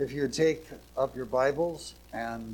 If you take up your Bibles and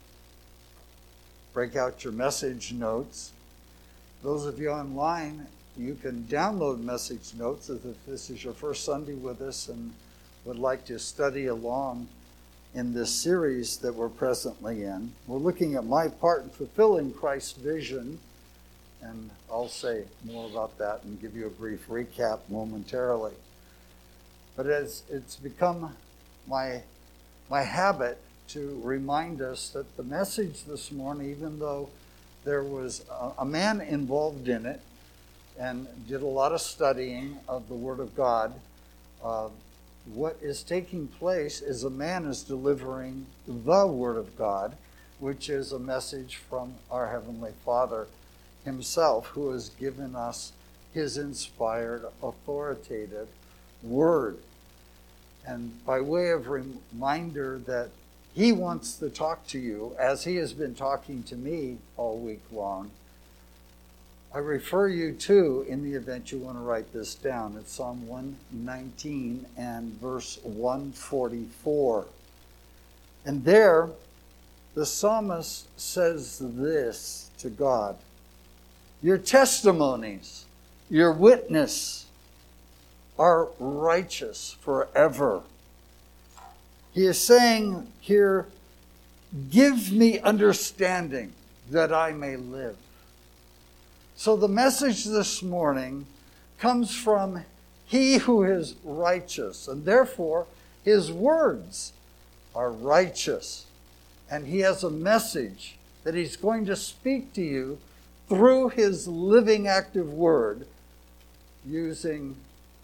break out your message notes, those of you online, you can download message notes if this is your first Sunday with us and would like to study along in this series that we're presently in. We're looking at my part in fulfilling Christ's vision, and I'll say more about that and give you a brief recap momentarily. But as it's become my habit to remind us that the message this morning, even though there was a man involved in it and did a lot of studying of the Word of God, what is taking place is a man is delivering the Word of God, which is a message from our Heavenly Father himself, who has given us his inspired, authoritative Word. And by way of reminder that he wants to talk to you, as he has been talking to me all week long, I refer you to, in the event you want to write this down, it's Psalm 119 and verse 144. And there, the psalmist says this to God: your testimonies, your witness, are righteous forever. He is saying here, give me understanding that I may live. So the message this morning comes from he who is righteous, and therefore his words are righteous. And he has a message that he's going to speak to you through his living, active word, using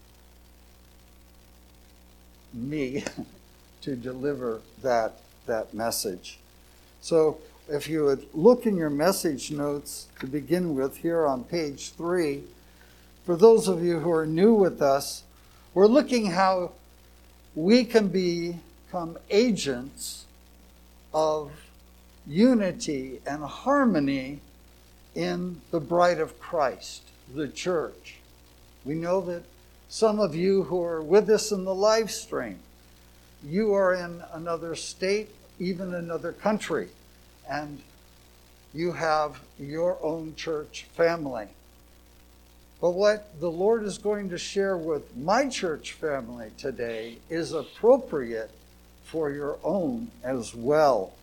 me to deliver that message. So if you would look in your message notes to begin with here on page 3, for those of you who are new with us, we're looking how we can become agents of unity and harmony in the bride of Christ, the church. We know that some of you who are with us in the live stream, you are in another state, even another country, and you have your own church family. But what the Lord is going to share with my church family today is appropriate for your own as well.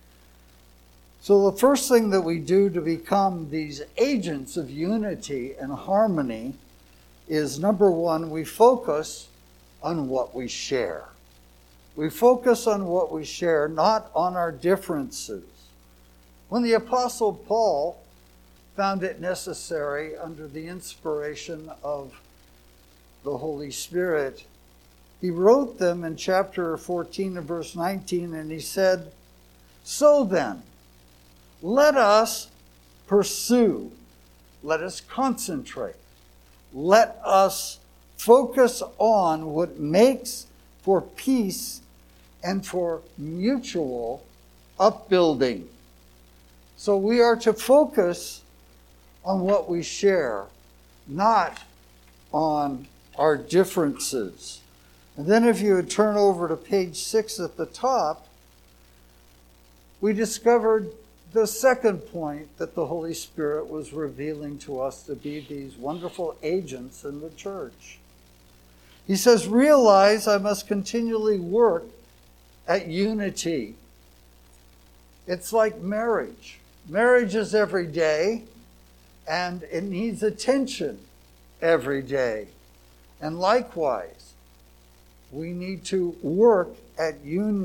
So the first thing that we do to become these agents of unity and harmony is, number one, we focus on what we share. We focus on what we share, not on our differences. When the Apostle Paul found it necessary, under the inspiration of the Holy Spirit, he wrote them in chapter 14 and verse 19, and he said, so then, let us pursue, let us concentrate, let us focus on what makes for peace and for mutual upbuilding. So we are to focus on what we share, not on our differences. And then if you would turn over to page 6 at the top, we discovered the second point that the Holy Spirit was revealing to us to be these wonderful agents in the church. He says, realize I must continually work at unity. It's like marriage. Marriage is every day, and it needs attention every day. And likewise, we need to work at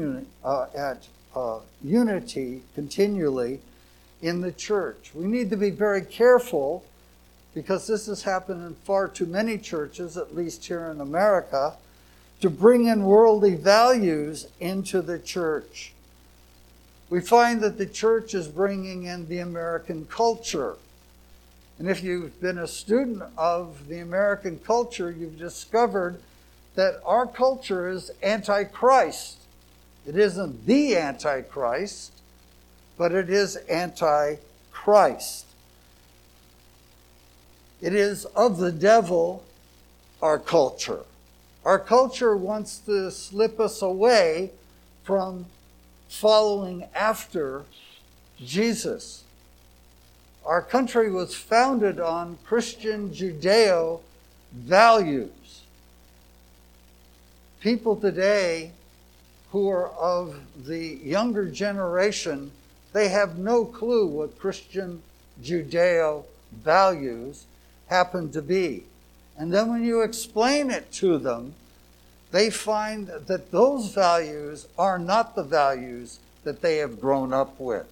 unity continually in the church. We need to be very careful, because this has happened in far too many churches, at least here in America, to bring in worldly values into the church. We find that the church is bringing in the American culture. And if you've been a student of the American culture, you've discovered that our culture is anti-Christ. It isn't the Antichrist, but it is anti-Christ. It is of the devil, our culture. Our culture wants to slip us away from following after Jesus. Our country was founded on Christian Judeo values. People today who are of the younger generation, they have no clue what Christian Judeo values happen to be. And then when you explain it to them, they find that those values are not the values that they have grown up with.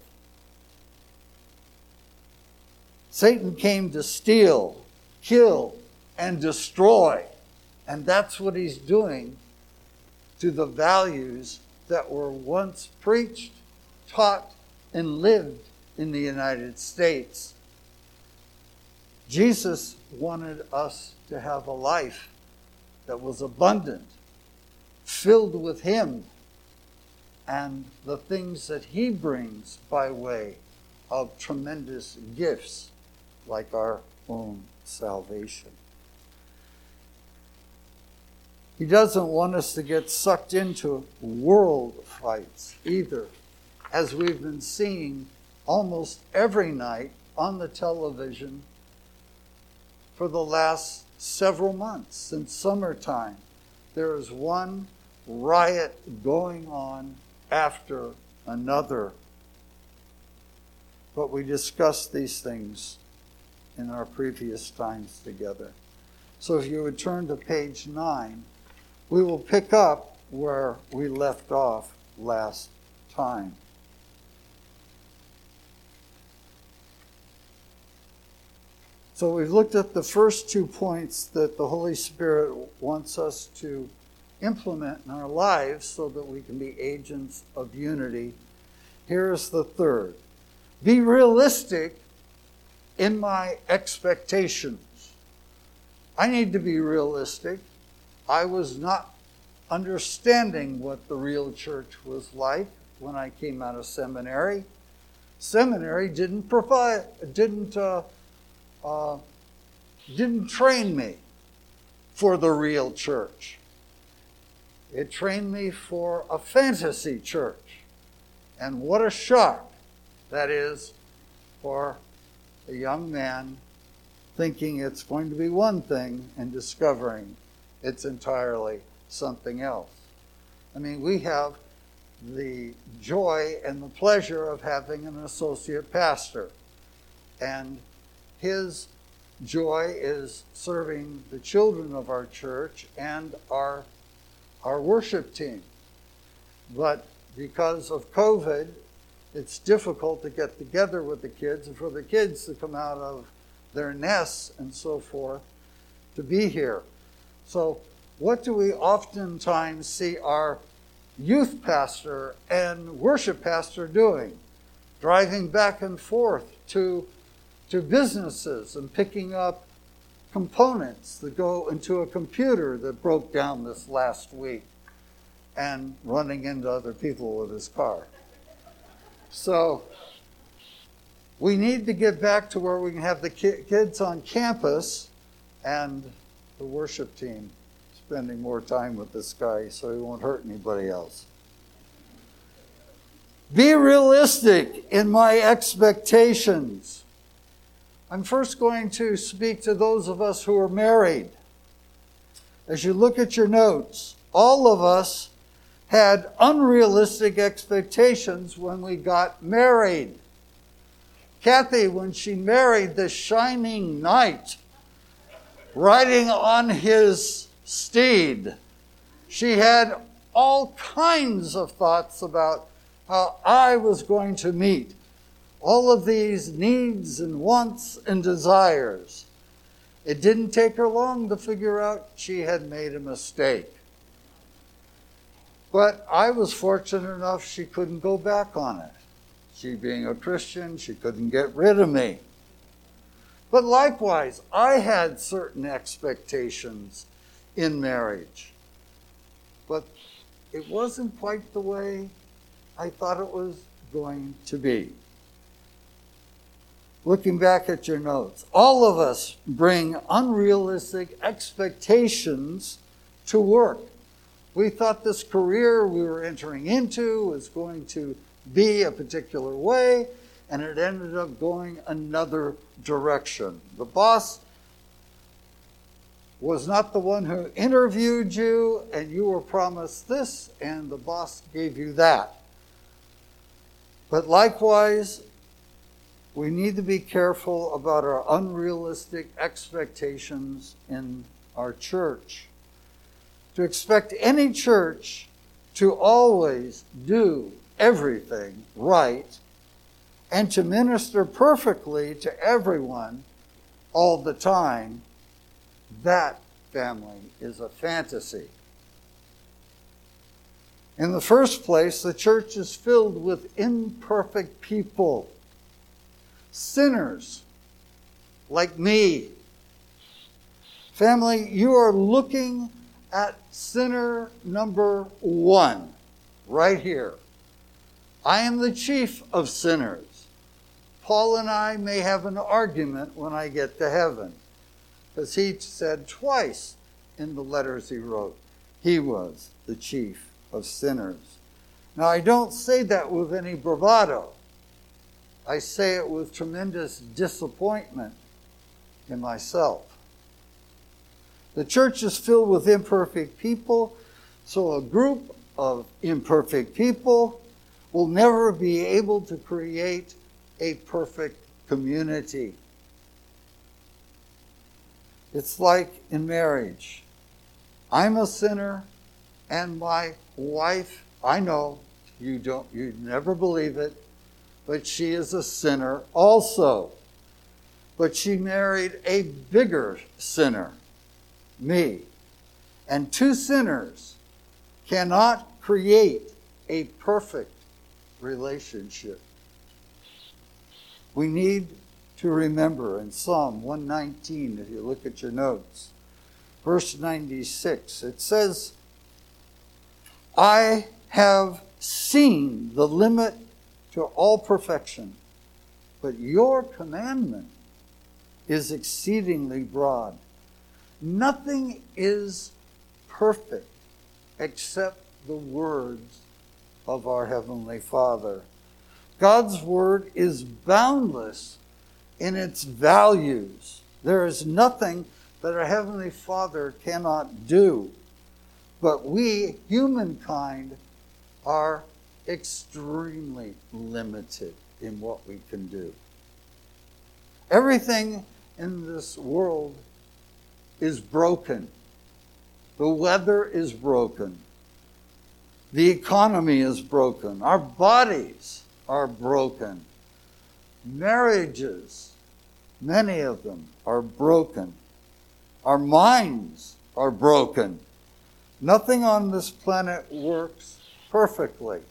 Satan came to steal, kill, and destroy. And that's what he's doing to the values that were once preached, taught, and lived in the United States. Jesus wanted us to have a life that was abundant, filled with him and the things that he brings by way of tremendous gifts like our own salvation. He doesn't want us to get sucked into world fights either, as we've been seeing almost every night on the television for the last several months. Since summertime, there is one riot going on after another. But we discussed these things in our previous times together. So if you would turn to page 9, we will pick up where we left off last time. So we've looked at the first 2 points that the Holy Spirit wants us to implement in our lives so that we can be agents of unity. Here's the third. Be realistic in my expectations. I need to be realistic. I was not understanding what the real church was like when I came out of seminary. Seminary didn't train me for the real church. It trained me for a fantasy church. And what a shock that is for a young man thinking it's going to be one thing and discovering it's entirely something else. I mean, we have the joy and the pleasure of having an associate pastor. And his joy is serving the children of our church and our worship team. But because of COVID, it's difficult to get together with the kids and for the kids to come out of their nests and so forth to be here. So what do we oftentimes see our youth pastor and worship pastor doing? Driving back and forth to businesses and picking up components that go into a computer that broke down this last week and running into other people with his car. So we need to get back to where we can have the kids on campus and the worship team spending more time with this guy so he won't hurt anybody else. Be realistic in my expectations. I'm first going to speak to those of us who are married. As you look at your notes, all of us had unrealistic expectations when we got married. Kathy, when she married the shining knight riding on his steed, she had all kinds of thoughts about how I was going to meet all of these needs and wants and desires. It didn't take her long to figure out she had made a mistake. But I was fortunate enough she couldn't go back on it. She being a Christian, she couldn't get rid of me. But likewise, I had certain expectations in marriage. But it wasn't quite the way I thought it was going to be. Looking back at your notes, all of us bring unrealistic expectations to work. We thought this career we were entering into was going to be a particular way, and it ended up going another direction. The boss was not the one who interviewed you, and you were promised this, and the boss gave you that. But likewise, we need to be careful about our unrealistic expectations in our church. To expect any church to always do everything right and to minister perfectly to everyone all the time, that, family, is a fantasy. In the first place, the church is filled with imperfect people, sinners like me. Family, you are looking at sinner number 1 right here. I am the chief of sinners. Paul and I may have an argument when I get to heaven, because he said twice in the letters he wrote, he was the chief of sinners. Now, I don't say that with any bravado. I say it with tremendous disappointment in myself. The church is filled with imperfect people, so a group of imperfect people will never be able to create a perfect community. It's like in marriage. I'm a sinner, and my wife, I know you'd never believe it, but she is a sinner also. But she married a bigger sinner, me. And 2 sinners cannot create a perfect relationship. We need to remember in Psalm 119, if you look at your notes, verse 96, it says, I have seen the limit to all perfection, but your commandment is exceedingly broad. Nothing is perfect except the words of our Heavenly Father. God's word is boundless in its values. There is nothing that our Heavenly Father cannot do. But we, humankind, are extremely limited in what we can do. Everything in this world is broken. The weather is broken. The economy is broken. Our bodies are broken. Marriages, many of them, are broken. Our minds are broken. Nothing on this planet works perfectly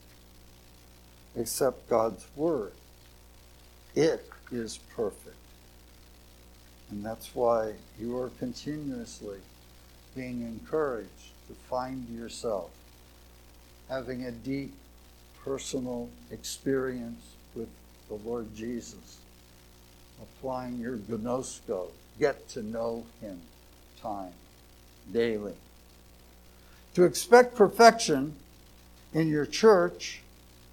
except God's Word. It is perfect. And that's why you are continuously being encouraged to find yourself having a deep personal experience with the Lord Jesus, applying your gnosko, get to know Him time, daily. To expect perfection in your church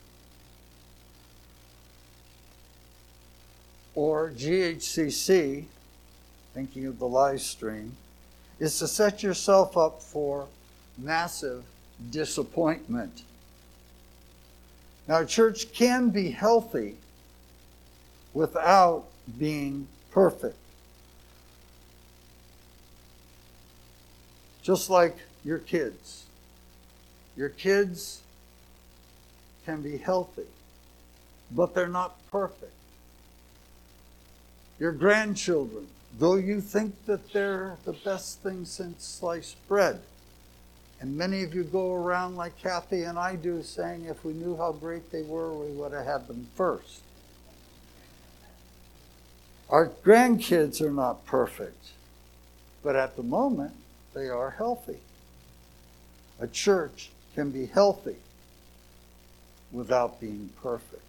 or GHCC, thinking of the live stream, is to set yourself up for massive disappointment. Now, church can be healthy without being perfect. Just like your kids. Your kids can be healthy, but they're not perfect. Your grandchildren, though you think that they're the best thing since sliced bread, and many of you go around like Kathy and I do, saying if we knew how great they were, we would have had them first. Our grandkids are not perfect, but at the moment, they are healthy. A church can be healthy without being perfect.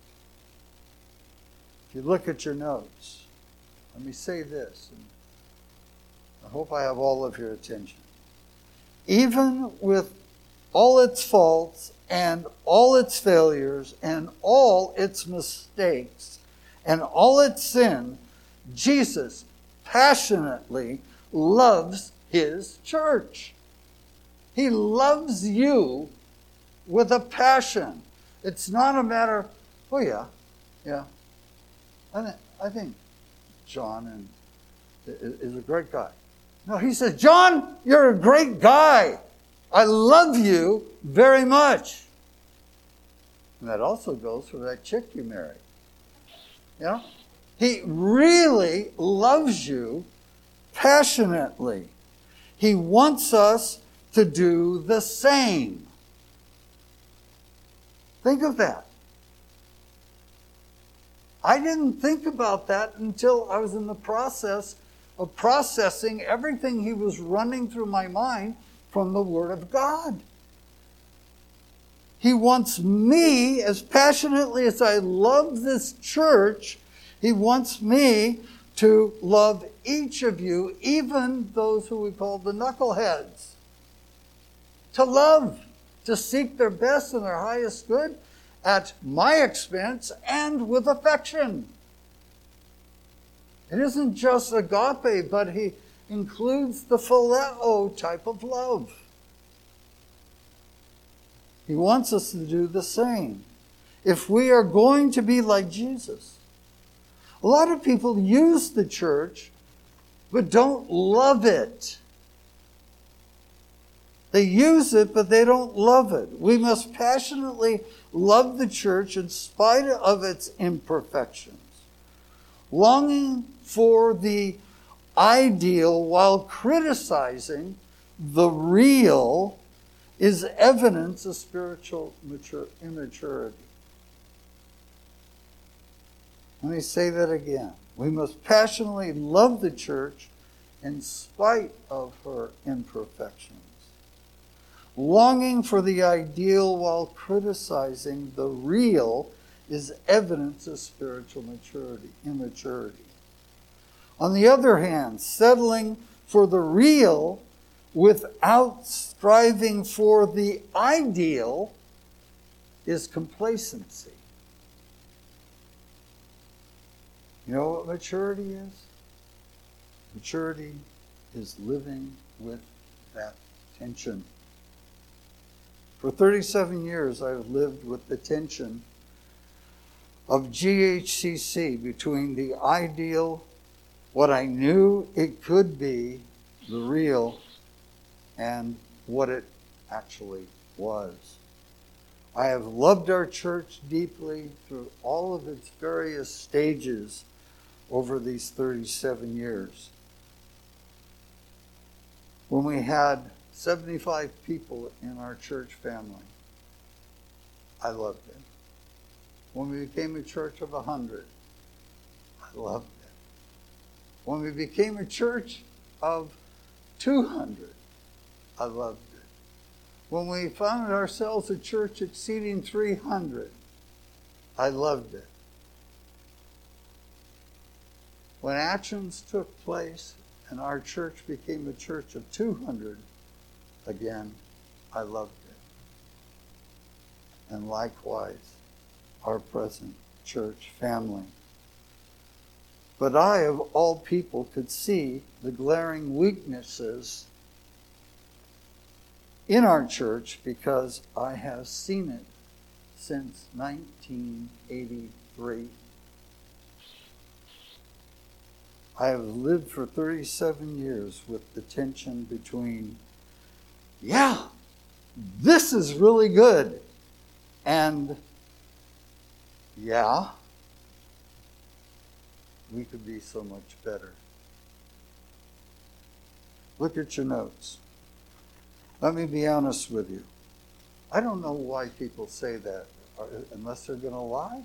If you look at your notes, let me say this, and I hope I have all of your attention. Even with all its faults and all its failures and all its mistakes and all its sin, Jesus passionately loves his church. He loves you with a passion. It's not a matter, oh yeah. I think John is a great guy. No, he says, John, you're a great guy. I love you very much. And that also goes for that chick you married. Yeah? He really loves you passionately. He wants us to do the same. Think of that. I didn't think about that until I was in the process of processing everything he was running through my mind from the Word of God. He wants me, as passionately as I love this church, he wants me to love each of you, even those who we call the knuckleheads. To love, to seek their best and their highest good at my expense and with affection. It isn't just agape, but he includes the phileo type of love. He wants us to do the same. If we are going to be like Jesus. A lot of people use the church, but don't love it. They use it, but they don't love it. We must passionately love the church in spite of its imperfections. Longing for the ideal while criticizing the real is evidence of spiritual immaturity. Let me say that again. We must passionately love the church in spite of her imperfections. Longing for the ideal while criticizing the real is evidence of spiritual immaturity. On the other hand, settling for the real without striving for the ideal is complacency. You know what maturity is? Maturity is living with that tension. For 37 years, I've lived with the tension of GHCC between the ideal, what I knew it could be, the real, and what it actually was. I have loved our church deeply through all of its various stages over these 37 years. When we had 75 people in our church family, I loved it. When we became a church of 100, I loved it. When we became a church of 200, I loved it. When we found ourselves a church exceeding 300, I loved it. When actions took place and our church became a church of 200, again, I loved it. And likewise, our present church family. But I, of all people, could see the glaring weaknesses in our church because I have seen it since 1983. I have lived for 37 years with the tension between, yeah, this is really good, and yeah, we could be so much better. Look at your notes. Let me be honest with you. I don't know why people say that, unless they're going to lie.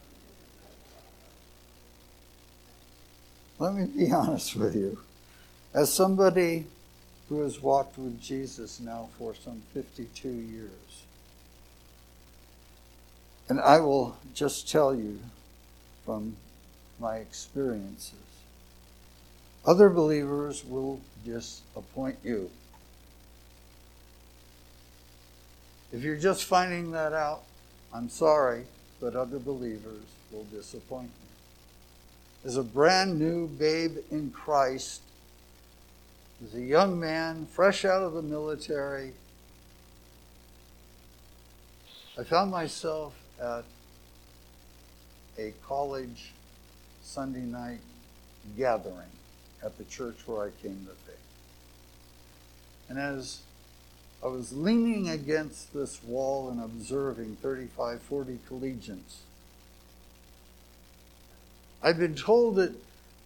Let me be honest with you. As somebody who has walked with Jesus now for some 52 years, and I will just tell you from my experiences, other believers will disappoint you. If you're just finding that out, I'm sorry, but other believers will disappoint you. As a brand new babe in Christ, as a young man fresh out of the military, I found myself at a college Sunday night gathering at the church where I came to faith. And as I was leaning against this wall and observing 35, 40 collegians, I've been told that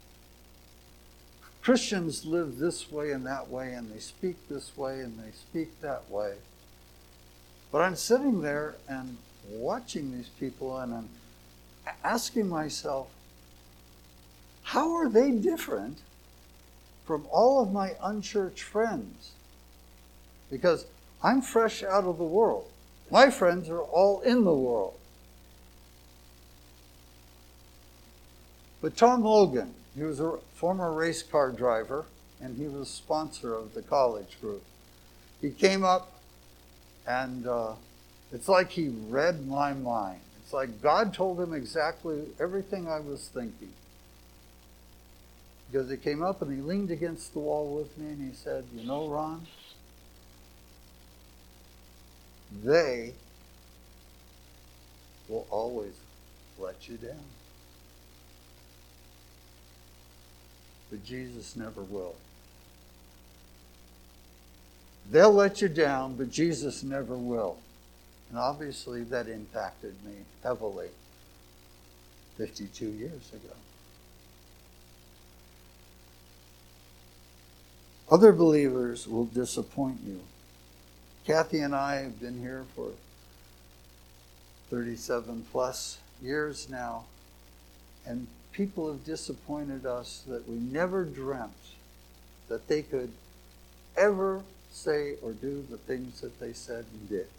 Christians live this way and that way, and they speak this way and they speak that way. But I'm sitting there and watching these people, and I'm asking myself, how are they different from all of my unchurched friends? Because I'm fresh out of the world. My friends are all in the world. But Tom Logan, he was a former race car driver, and he was a sponsor of the college group. He came up, and it's like he read my mind. It's like God told him exactly everything I was thinking. Because he came up and he leaned against the wall with me and he said, "You know, Ron, they will always let you down. But Jesus never will. They'll let you down, but Jesus never will." And obviously that impacted me heavily 52 years ago. Other believers will disappoint you. Kathy and I have been here for 37 plus years now, and people have disappointed us that we never dreamt that they could ever say or do the things that they said and did.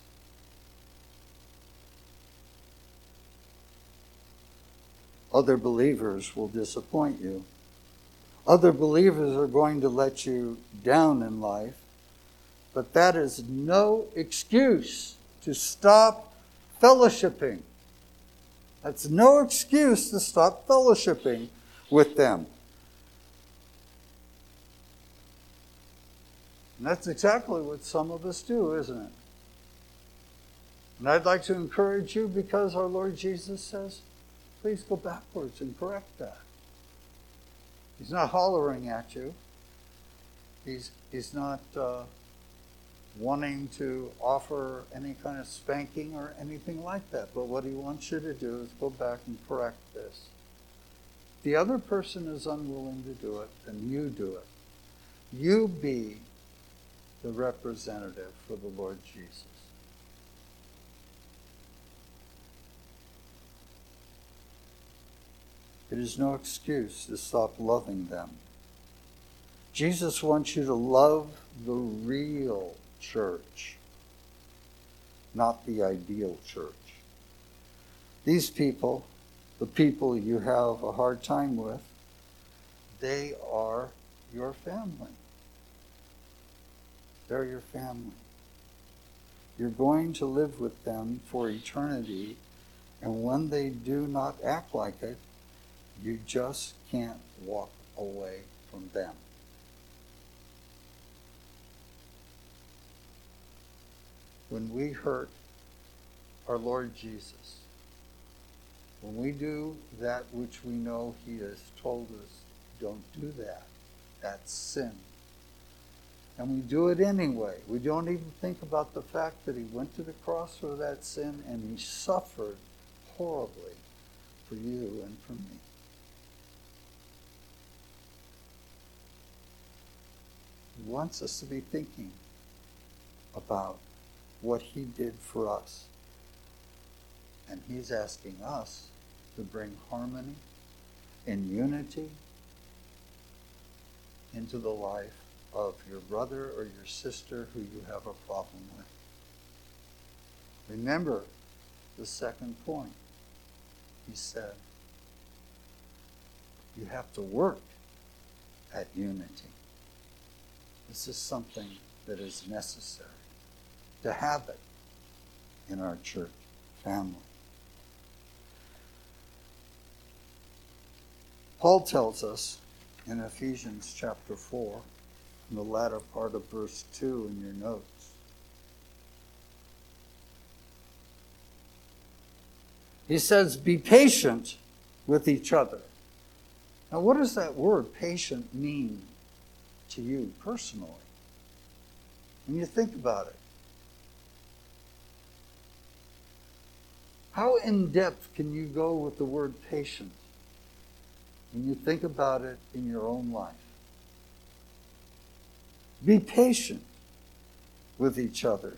Other believers will disappoint you. Other believers are going to let you down in life, but that is no excuse to stop fellowshipping. That's no excuse to stop fellowshipping with them. And that's exactly what some of us do, isn't it? And I'd like to encourage you, because our Lord Jesus says, please go backwards and correct that. He's not hollering at you. He's not wanting to offer any kind of spanking or anything like that. But what he wants you to do is go back and correct this. If the other person is unwilling to do it, then you do it. You be the representative for the Lord Jesus. It is no excuse to stop loving them. Jesus wants you to love the real church, not the ideal church. These people, the people you have a hard time with, they are your family. They're your family. You're going to live with them for eternity, and when they do not act like it, you just can't walk away from them. When we hurt our Lord Jesus, when we do that which we know he has told us, don't do that. That's sin. And we do it anyway. We don't even think about the fact that he went to the cross for that sin and he suffered horribly for you and for me. He wants us to be thinking about what he did for us. And he's asking us to bring harmony and unity into the life of your brother or your sister who you have a problem with. Remember the second point. He said, you have to work at unity. This is something that is necessary to have it. in our church family. Paul tells us in Ephesians chapter 4, in the latter part of verse 2 in your notes, he says, be patient with each other. Now, what does that word patient mean to you personally? When you think about it, how in depth can you go with the word patient when you think about it in your own life? Be patient with each other.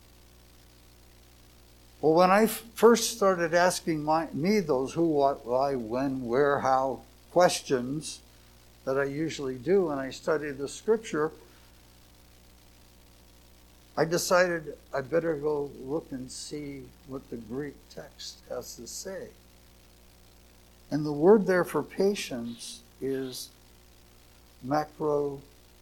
Well, when I first started asking me those who, what, why, when, where, how questions that I usually do when I study the scripture, I decided I better go look and see what the Greek text has to say. And the word there for patience is macrotrimon.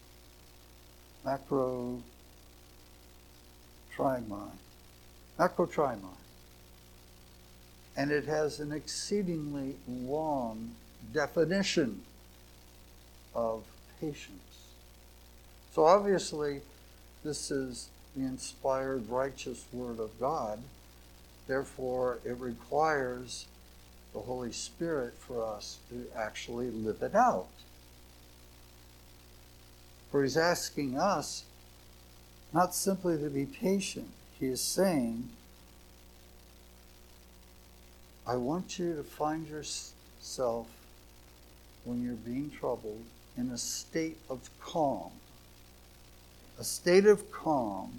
And it has an exceedingly long definition of patience. So obviously, this is the inspired, righteous Word of God. Therefore, it requires the Holy Spirit for us to actually live it out. For he's asking us not simply to be patient. He is saying, I want you to find yourself, when you're being troubled, in a state of calm. A state of calm,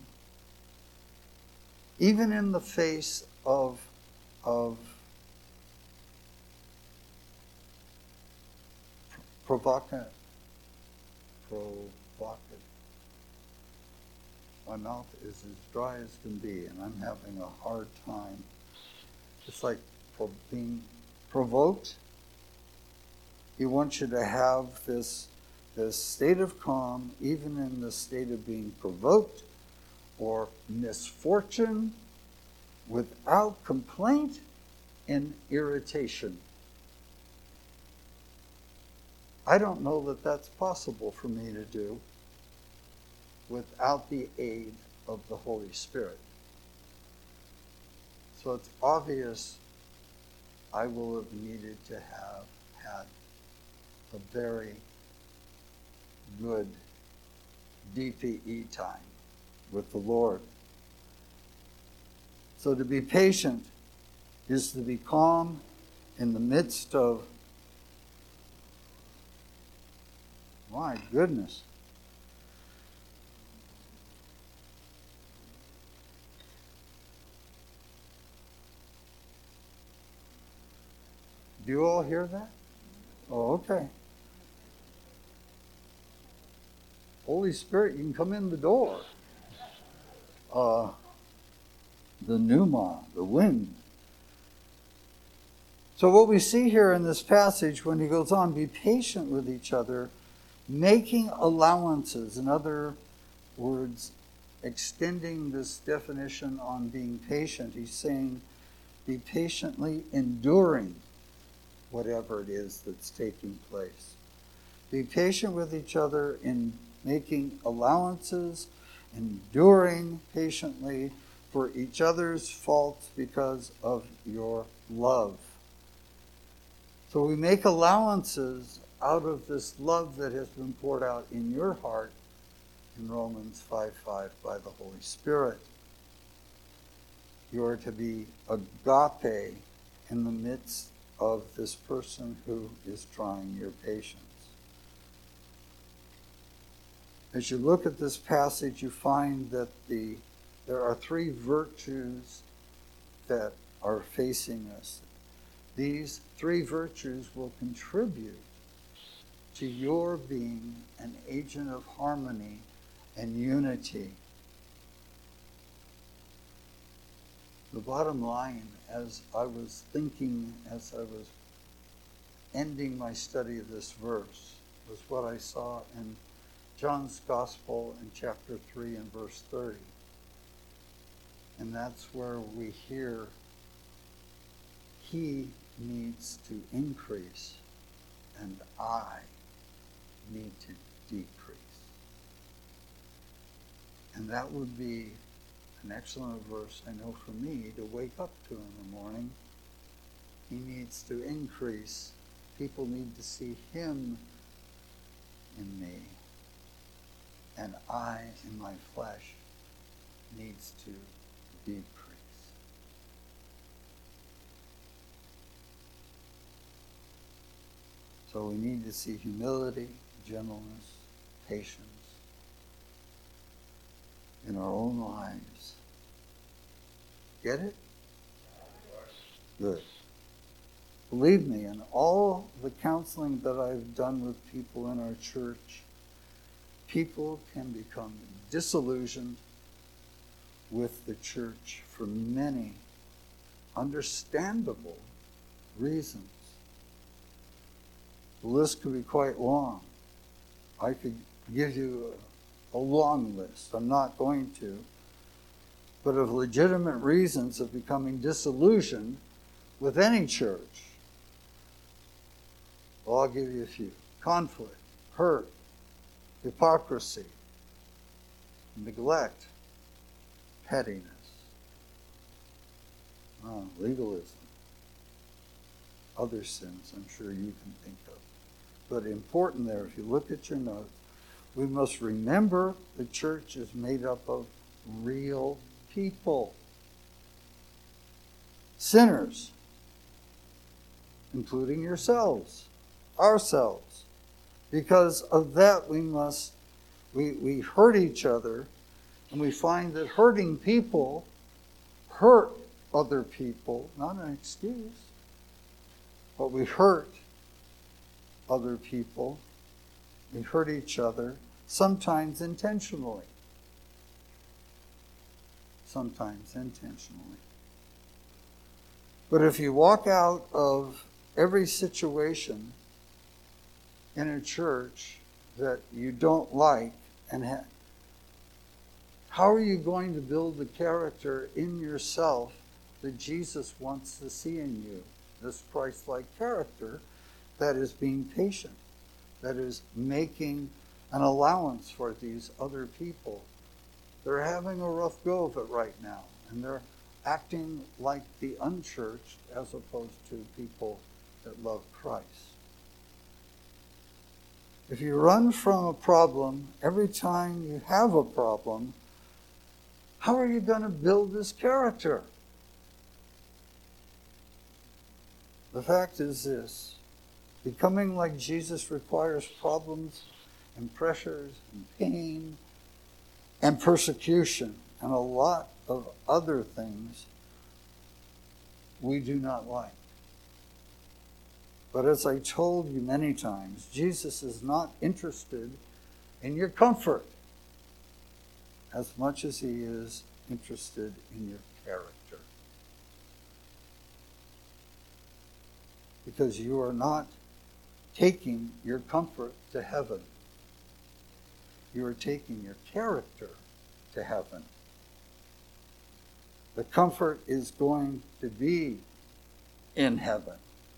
even in the face of provocative. My mouth is as dry as can be, and I'm having a hard time. It's like being provoked. He wants you to have this state of calm, even in the state of being provoked or misfortune, without complaint and irritation. I don't know that that's possible for me to do without the aid of the Holy Spirit. So it's obvious I will have needed to have had a very good DPE time with the Lord. So to be patient is to be calm in the midst of, my goodness. Do you all hear that? Oh, okay. Holy Spirit, you can come in the door. The pneuma, the wind. So what we see here in this passage, when he goes on, be patient with each other, making allowances. In other words, extending this definition on being patient. He's saying, be patiently enduring whatever it is that's taking place. Be patient with each other in making allowances, enduring patiently for each other's faults because of your love. So we make allowances out of this love that has been poured out in your heart in Romans 5:5 by the Holy Spirit. You are to be agape in the midst of this person who is trying your patience. As you look at this passage, you find that there are three virtues that are facing us. These three virtues will contribute to your being an agent of harmony and unity. The bottom line, as I was thinking, as I was ending my study of this verse, was what I saw in John's Gospel in chapter 3 and verse 30. And that's where we hear he needs to increase and I need to decrease. And that would be an excellent verse, I know, for me to wake up to in the morning. He needs to increase. People need to see him in me. And I, in my flesh, needs to decrease. So we need to see humility, gentleness, patience in our own lives. Get it? Good. Believe me, in all the counseling that I've done with people in our church, people can become disillusioned with the church for many understandable reasons. The list could be quite long. I could give you a long list. I'm not going to. But of legitimate reasons of becoming disillusioned with any church. Well, I'll give you a few. Conflict, hurt, hypocrisy, neglect, pettiness, legalism, other sins I'm sure you can think of. But important there, if you look at your notes, we must remember the church is made up of real people. Sinners, including yourselves, ourselves. Because of that we hurt each other, and we find that hurting people hurt other people, not an excuse, but we hurt other people. We hurt each other, sometimes intentionally. Sometimes intentionally. But if you walk out of every situation in a church that you don't like, how are you going to build the character in yourself that Jesus wants to see in you? This Christ-like character that is being patient, that is making an allowance for these other people. They're having a rough go of it right now, and they're acting like the unchurched as opposed to people that love Christ. If you run from a problem every time you have a problem, how are you going to build this character? The fact is this: becoming like Jesus requires problems and pressures and pain and persecution and a lot of other things we do not like. But as I told you many times, Jesus is not interested in your comfort as much as he is interested in your character. Because you are not taking your comfort to heaven. You are taking your character to heaven. The comfort is going to be in heaven.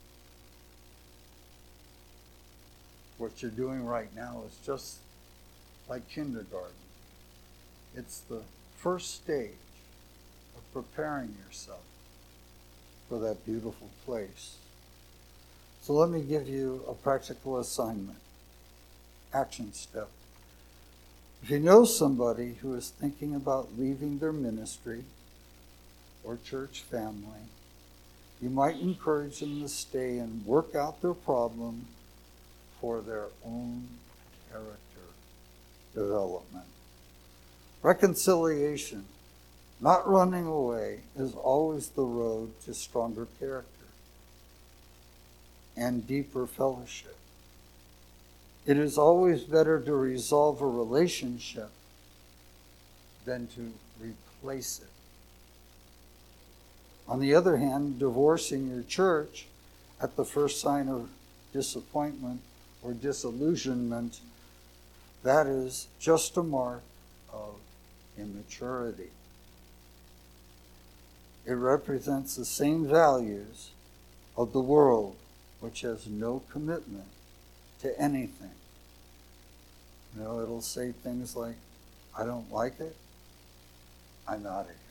What you're doing right now is just like kindergarten. It's the first stage of preparing yourself for that beautiful place. So let me give you a practical assignment, action step. If you know somebody who is thinking about leaving their ministry or church family, you might encourage them to stay and work out their problem for their own character development. Reconciliation, not running away, is always the road to stronger character and deeper fellowship. It is always better to resolve a relationship than to replace it. On the other hand, divorcing your church at the first sign of disappointment or disillusionment, that is just a mark of immaturity. It represents the same values of the world, which has no commitment to anything. You know, it'll say things like, I don't like it, I'm out of here.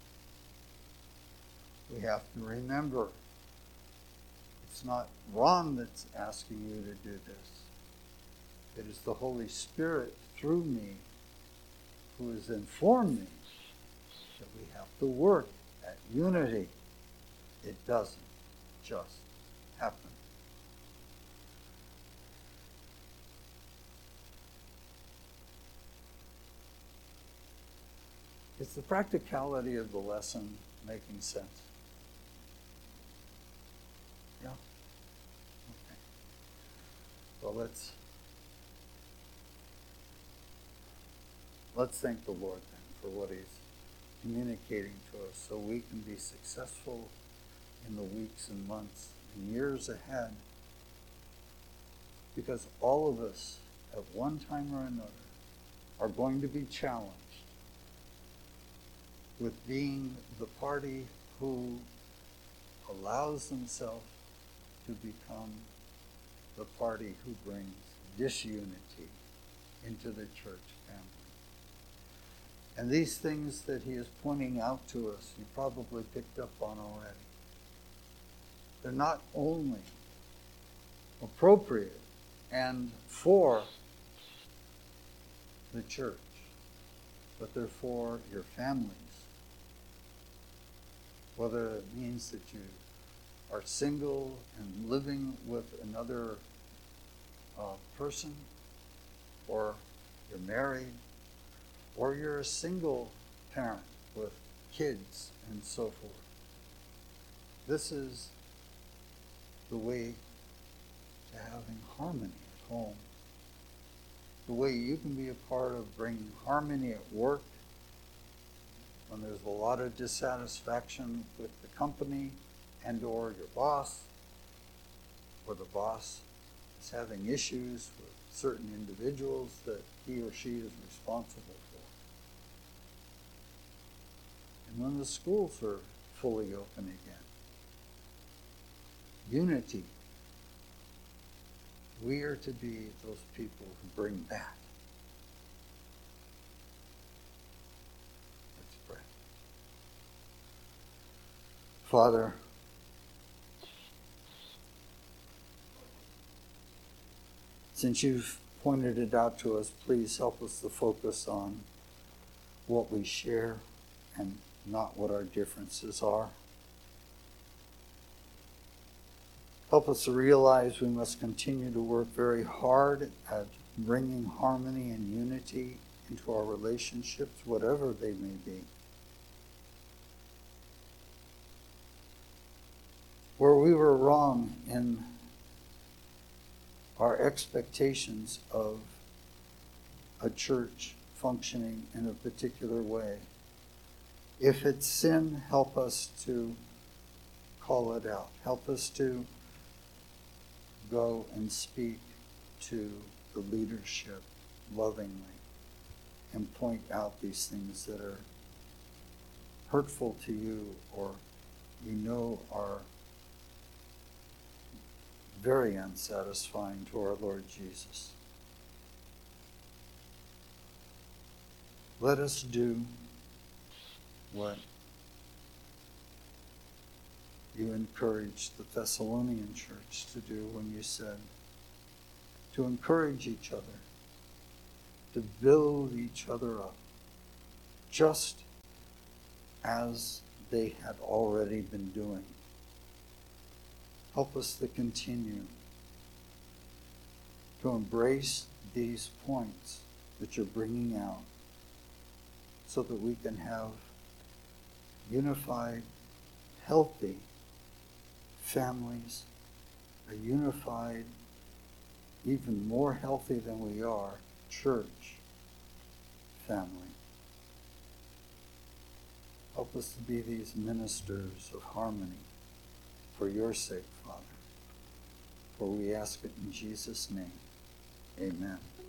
We have to remember, it's not Ron that's asking you to do this. It is the Holy Spirit through me who has informed me that we have to work at unity. It doesn't just happen. Is the practicality of the lesson making sense? Yeah? Okay. Well, let's thank the Lord then for what He's communicating to us so we can be successful in the weeks and months and years ahead. Because all of us, at one time or another, are going to be challenged with being the party who allows themselves to become the party who brings disunity into the church family. And these things that he is pointing out to us, you probably picked up on already. They're not only appropriate and for the church, but they're for your families. Whether it means that you are single and living with another person, or you're married, or you're a single parent with kids and so forth. This is the way to having harmony at home. The way you can be a part of bringing harmony at work when there's a lot of dissatisfaction with the company and or your boss, or the boss is having issues with certain individuals that he or she is responsible for. And when the schools are fully open again. Unity. We are to be those people who bring that. Let's pray. Father, since you've pointed it out to us, please help us to focus on what we share and not what our differences are. Help us to realize we must continue to work very hard at bringing harmony and unity into our relationships, whatever they may be. Where we were wrong in our expectations of a church functioning in a particular way. If it's sin, help us to call it out. Help us to go and speak to the leadership lovingly and point out these things that are hurtful to you or we know are very unsatisfying to our Lord Jesus. Let us do what you encouraged the Thessalonian church to do when you said to encourage each other, to build each other up, just as they had already been doing. Help us to continue to embrace these points that you're bringing out so that we can have unified, healthy families, a unified, even more healthy than we are, church family. Help us to be these ministers of harmony for your sake, Father. For we ask it in Jesus' name. Amen.